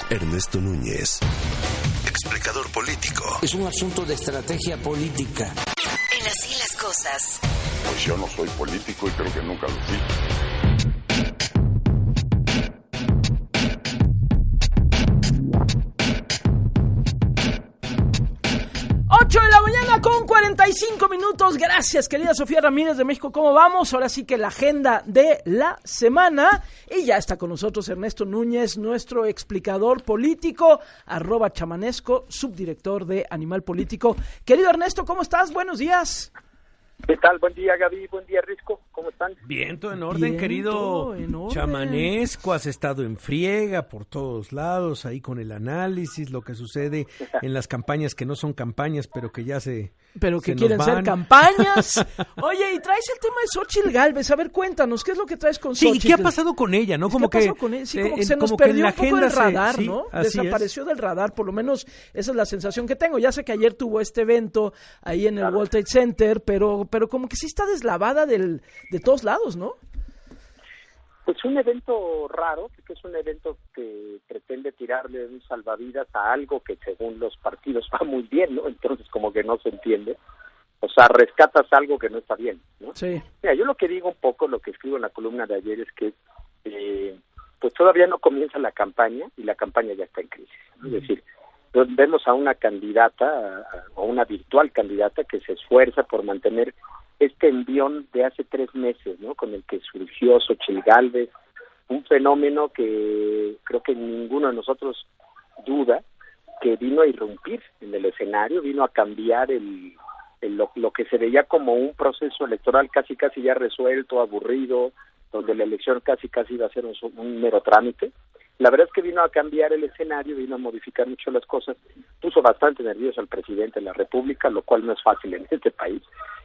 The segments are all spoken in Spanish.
Ernesto Núñez, explicador político. Es un asunto de estrategia política. En Así las Cosas. Pues yo no soy político y creo que nunca lo fui. 8 de la mañana con 45 minutos. Gracias, querida Sofía Ramírez de México. ¿Cómo vamos? Ahora sí que la agenda de la semana. Y ya está con nosotros Ernesto Núñez, nuestro explicador político, @chamanesco, subdirector de Animal Político. Querido Ernesto, ¿cómo estás? Buenos días. ¿Qué tal? Buen día, Gaby. Buen día, Risco. ¿Cómo están? Bien, todo en orden, Bien, querido todo en orden. Chamanesco. Has estado en friega por todos lados, ahí con el análisis, lo que sucede en las campañas que no son campañas, pero que ya Pero que nos quieren ser van. campañas. Oye, y traes el tema de Xóchitl Gálvez. A ver, cuéntanos, ¿qué es lo que traes con Xóchitl? Sí, ¿y qué ha pasado con ella, no? Como ¿Qué que pasó con él? Sí, como que se nos como que en perdió la un poco agenda el radar, sí, ¿no? así Desapareció del radar, por lo menos esa es la sensación que tengo. Ya sé que ayer tuvo este evento ahí en el World Trade Center, pero como que sí está deslavada de todos lados, ¿no? Pues un evento raro, porque es un evento que pretende tirarle un salvavidas a algo que según los partidos va muy bien, ¿no? Entonces como que no se entiende. O sea, rescatas algo que no está bien, ¿no? Sí. Mira, yo lo que digo un poco, lo que escribo en la columna de ayer es que pues todavía no comienza la campaña y la campaña ya está en crisis, ¿no? Es decir, vemos a una candidata, o una virtual candidata que se esfuerza por mantener este envión de hace 3 meses, ¿no? Con el que surgió Xóchitl Gálvez, un fenómeno que creo que ninguno de nosotros duda que vino a irrumpir en el escenario, vino a cambiar lo que se veía como un proceso electoral casi ya resuelto, aburrido, donde la elección casi iba a ser un mero trámite. La verdad es que vino a cambiar el escenario, vino a modificar mucho las cosas, puso bastante nervioso al presidente de la República, lo cual no es fácil en este país,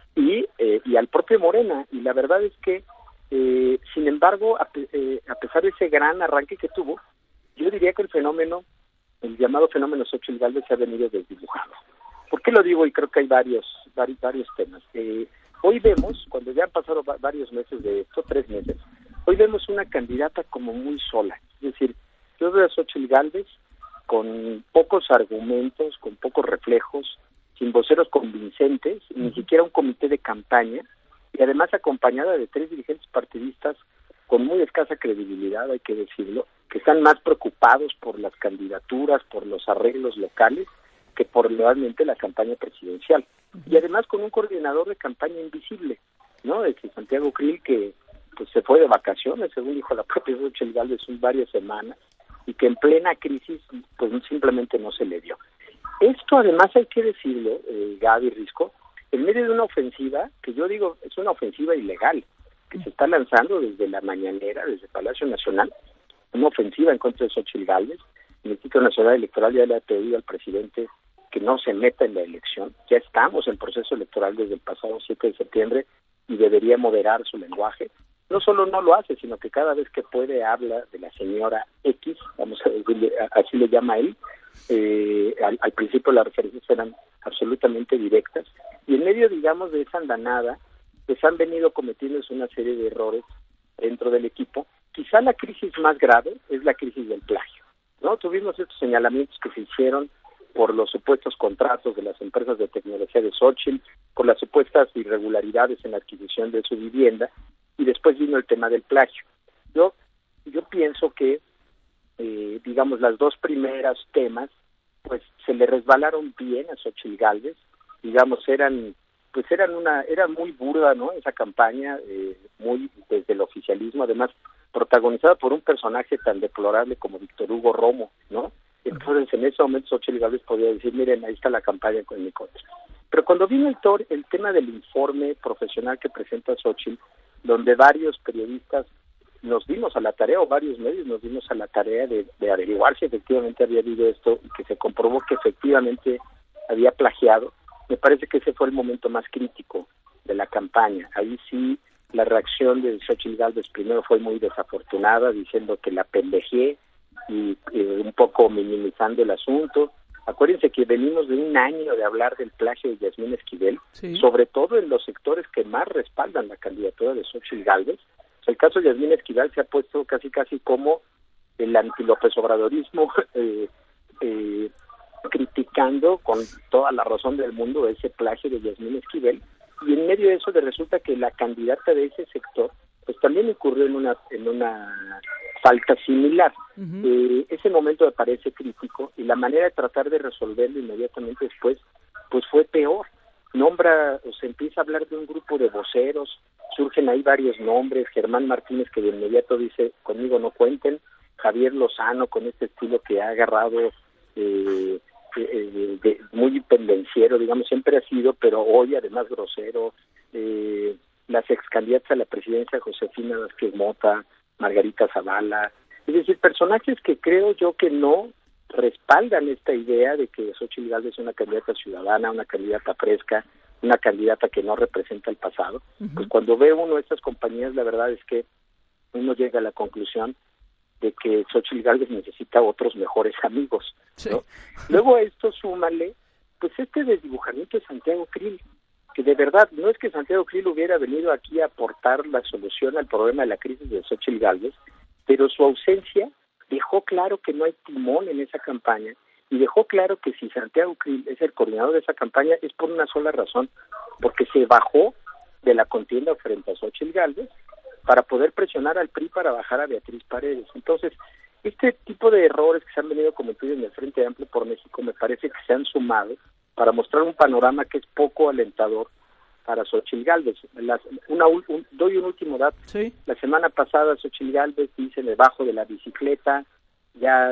y al propio Morena, y la verdad es que, sin embargo, a pesar de ese gran arranque que tuvo, yo diría que el llamado fenómeno Xóchitl Gálvez se ha venido desdibujando. ¿Por qué lo digo? Y creo que hay varios temas. Hoy vemos, cuando ya han pasado varios meses de esto, 3 meses, hoy vemos una candidata como muy sola. Es decir, yo veo a Xóchitl Gálvez con pocos argumentos, con pocos reflejos, sin voceros convincentes, ni siquiera un comité de campaña, y además acompañada de 3 dirigentes partidistas con muy escasa credibilidad, hay que decirlo, que están más preocupados por las candidaturas, por los arreglos locales, que por realmente la campaña presidencial. Y además con un coordinador de campaña invisible, ¿no? Santiago Krill, que pues se fue de vacaciones, según dijo la propia Xóchitl Gálvez, varias semanas, y que en plena crisis pues simplemente no se le dio. Esto además hay que decirlo, Gaby, Risco, en medio de una ofensiva, que yo digo es una ofensiva ilegal, que se está lanzando desde la mañanera, desde Palacio Nacional, una ofensiva en contra de Xóchitl Gálvez. El Instituto Nacional Electoral ya le ha pedido al presidente que no se meta en la elección. Ya estamos en proceso electoral desde el pasado 7 de septiembre y debería moderar su lenguaje. No solo no lo hace, sino que cada vez que puede habla de la señora X, vamos a decirle, así le llama él. Al principio las referencias eran absolutamente directas, y en medio, digamos, de esa andanada, pues han venido cometiéndose una serie de errores dentro del equipo. Quizá la crisis más grave es la crisis del plagio, ¿no? Tuvimos estos señalamientos que se hicieron por los supuestos contratos de las empresas de tecnología de Xóchitl, por las supuestas irregularidades en la adquisición de su vivienda, y después vino el tema del plagio. Yo pienso que, digamos, las 2 primeras temas, pues se le resbalaron bien a Xóchitl Gálvez, digamos, era muy burda, ¿no? Esa campaña, muy desde el oficialismo, además protagonizada por un personaje tan deplorable como Víctor Hugo Romo, ¿no? Entonces, en ese momento Xóchitl Gálvez podía decir, miren, ahí está la campaña con mi contra. Pero cuando vino el tema del informe profesional que presenta Xóchitl, donde varios periodistas nos dimos a la tarea, o varios medios nos dimos a la tarea de averiguar si efectivamente había habido esto y que se comprobó que efectivamente había plagiado, me parece que ese fue el momento más crítico de la campaña. Ahí sí, la reacción de Xóchitl Gálvez primero fue muy desafortunada, diciendo que la pendejé y un poco minimizando el asunto. Acuérdense que venimos de un año de hablar del plagio de Yasmín Esquivel, sí, sobre todo en los sectores que más respaldan la candidatura de Xóchitl Gálvez. El caso de Yasmín Esquivel se ha puesto casi como el anti-López Obradorismo, criticando con toda la razón del mundo ese plagio de Yasmín Esquivel, y en medio de eso resulta que la candidata de ese sector pues también incurrió en una falta similar. Ese momento me parece crítico, y la manera de tratar de resolverlo inmediatamente después pues fue peor. Se empieza a hablar de un grupo de voceros, surgen ahí varios nombres, Germán Martínez, que de inmediato dice, conmigo no cuenten, Javier Lozano, con este estilo que ha agarrado muy pendenciero, digamos, siempre ha sido, pero hoy además grosero, las ex candidatas a la presidencia, Josefina Vázquez Mota, Margarita Zavala, es decir, personajes que creo yo que no respaldan esta idea de que Xóchitl Gálvez es una candidata ciudadana, una candidata fresca, una candidata que no representa el pasado. Pues cuando ve uno de estas compañías, la verdad es que uno llega a la conclusión de que Xóchitl Gálvez necesita otros mejores amigos, ¿no? Luego a esto súmale pues este desdibujamiento de Santiago Krill, que de verdad no es que Santiago Krill hubiera venido aquí a aportar la solución al problema de la crisis de Xóchitl Gálvez, pero su ausencia dejó claro que no hay timón en esa campaña, y dejó claro que si Santiago Krill es el coordinador de esa campaña es por una sola razón, porque se bajó de la contienda frente a Xóchitl Gálvez para poder presionar al PRI para bajar a Beatriz Paredes. Entonces, este tipo de errores que se han venido cometiendo en el Frente Amplio por México me parece que se han sumado para mostrar un panorama que es poco alentador para Xóchitl Gálvez. Doy un último dato. Sí. La semana pasada Xóchitl Gálvez dice, me bajo de la bicicleta, ya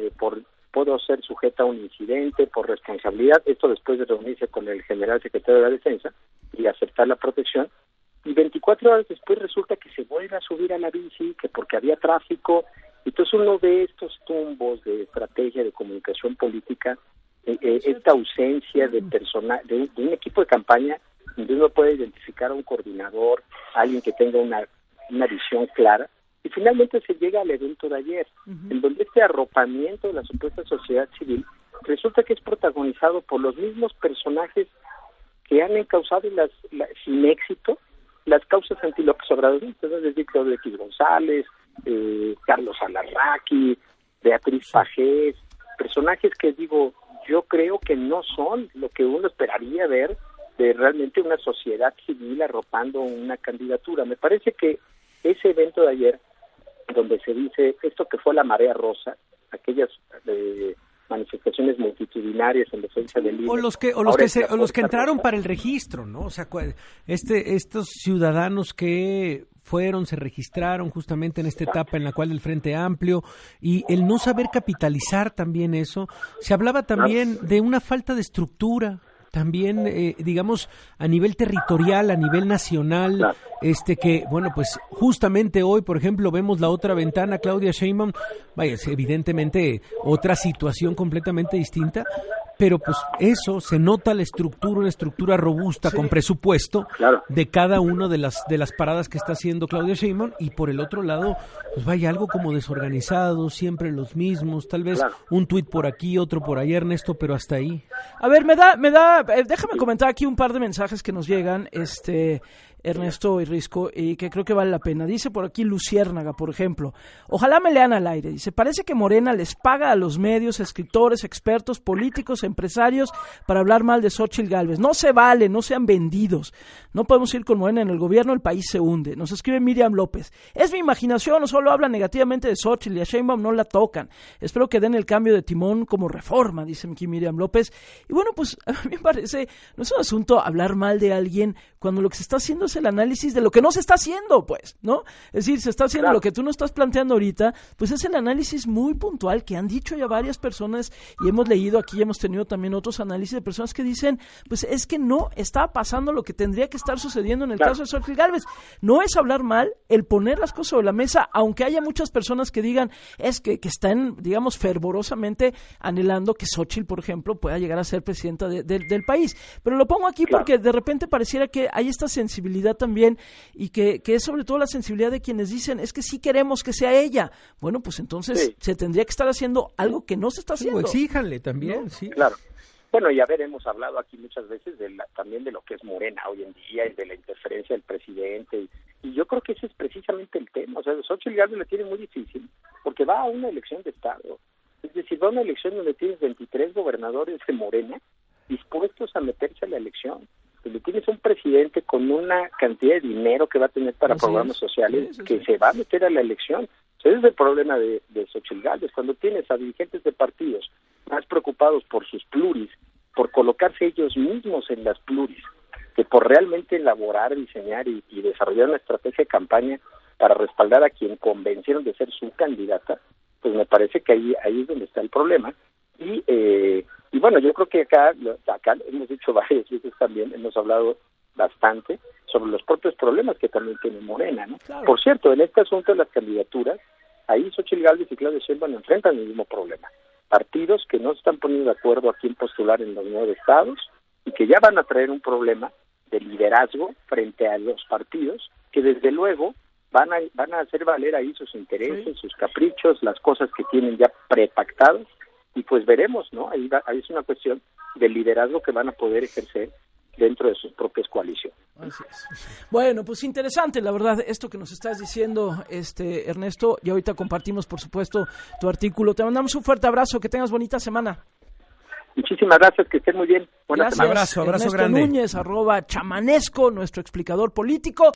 puedo ser sujeta a un incidente por responsabilidad, esto después de reunirse con el general secretario de la Defensa y aceptar la protección, y 24 horas después resulta que se vuelve a subir a la bici, que porque había tráfico. Entonces uno ve estos tumbos de estrategia de comunicación política, esta ausencia de un equipo de campaña donde uno puede identificar a un coordinador, a alguien que tenga una visión clara, y finalmente se llega al evento de ayer, en donde este arropamiento de la supuesta sociedad civil resulta que es protagonizado por los mismos personajes que han encauzado sin éxito las causas anti-López Obradoristas, es decir, Claudio X González, Carlos Alarraqui, Beatriz Pajés, personajes que yo creo que no son lo que uno esperaría ver de realmente una sociedad civil arropando una candidatura. Me parece que ese evento de ayer, donde se dice esto que fue la marea rosa, aquellas manifestaciones multitudinarias en defensa del INE, o los que entraron para el registro, ¿no? O sea, estos ciudadanos que se registraron justamente en esta etapa en la cual el Frente Amplio, y el no saber capitalizar también eso. Se hablaba también de una falta de estructura, también, digamos, a nivel territorial, a nivel nacional, que, bueno, pues justamente hoy, por ejemplo, vemos la otra ventana, Claudia Sheinbaum, es evidentemente otra situación completamente distinta, pero pues eso, se nota la estructura, una estructura robusta, con presupuesto, de cada una de las paradas que está haciendo Claudia Sheinbaum, y por el otro lado, pues algo como desorganizado, siempre los mismos, tal vez un tuit por aquí, otro por allá, Ernesto, pero hasta ahí. A ver, déjame comentar aquí un par de mensajes que nos llegan, Ernesto y Risco, y que creo que vale la pena. Dice por aquí Luciérnaga, por ejemplo, ojalá me lean al aire. Dice, parece que Morena les paga a los medios, escritores, expertos, políticos, empresarios para hablar mal de Xóchitl Gálvez. No se vale, no sean vendidos. No podemos ir con Morena en el gobierno, el país se hunde. Nos escribe Miriam López. Es mi imaginación, no solo hablan negativamente de Xóchitl y a Sheinbaum no la tocan. Espero que den el cambio de timón como Reforma, dice aquí Miriam López. Y bueno, pues a mí me parece, no es un asunto hablar mal de alguien cuando lo que se está haciendo es el análisis de lo que no se está haciendo, pues, ¿no? Es decir, se está haciendo lo que tú no estás planteando ahorita, pues es el análisis muy puntual que han dicho ya varias personas, y hemos leído aquí, hemos tenido también otros análisis de personas que dicen, pues es que no está pasando lo que tendría que estar sucediendo en el caso de Xóchitl Gálvez. No es hablar mal, el poner las cosas sobre la mesa, aunque haya muchas personas que digan, es que están, digamos, fervorosamente anhelando que Xóchitl, por ejemplo, pueda llegar a ser presidenta del país. Pero lo pongo aquí porque de repente pareciera que hay esta sensibilidad también, y que es sobre todo la sensibilidad de quienes dicen, es que sí queremos que sea ella. Bueno, pues entonces se tendría que estar haciendo algo que no se está haciendo. O exíjanle también, ¿no? Sí. Claro. Bueno, y hemos hablado aquí muchas veces también de lo que es Morena hoy en día y de la interferencia del presidente, y yo creo que ese es precisamente el tema. O sea, Xochitl Gálvez le tiene muy difícil porque va a una elección de Estado, es decir, va a una elección donde tienes 23 gobernadores de Morena dispuestos a meterse a la elección, donde tienes un presidente con una cantidad de dinero que va a tener para programas sociales que se va a meter a la elección. O sea, ese es el problema de Xochitl Gálvez, cuando tienes a dirigentes de partidos más preocupados por sus pluris, por colocarse ellos mismos en las pluris, que por realmente elaborar, diseñar y desarrollar una estrategia de campaña para respaldar a quien convencieron de ser su candidata, pues me parece que ahí es donde está el problema. Y bueno, yo creo que acá hemos dicho varias veces también, hemos hablado bastante sobre los propios problemas que también tiene Morena, ¿no? Claro. Por cierto, en este asunto de las candidaturas, ahí Xochitl Gálvez y Claudia Sheinbaum enfrentan el mismo problema. Partidos que no se están poniendo de acuerdo a quién postular en los 9 estados y que ya van a traer un problema de liderazgo frente a los partidos que desde luego van a hacer valer ahí sus intereses, sus caprichos, las cosas que tienen ya prepactadas, y pues veremos, ¿no? Ahí es una cuestión del liderazgo que van a poder ejercer dentro de sus propias coaliciones. Así es. Bueno, pues interesante, la verdad, esto que nos estás diciendo, Ernesto, y ahorita compartimos, por supuesto, tu artículo. Te mandamos un fuerte abrazo, que tengas bonita semana. Muchísimas gracias, que estén muy bien. Buenas semana. Abrazo Ernesto grande. Núñez, @chamanesco, nuestro explicador político.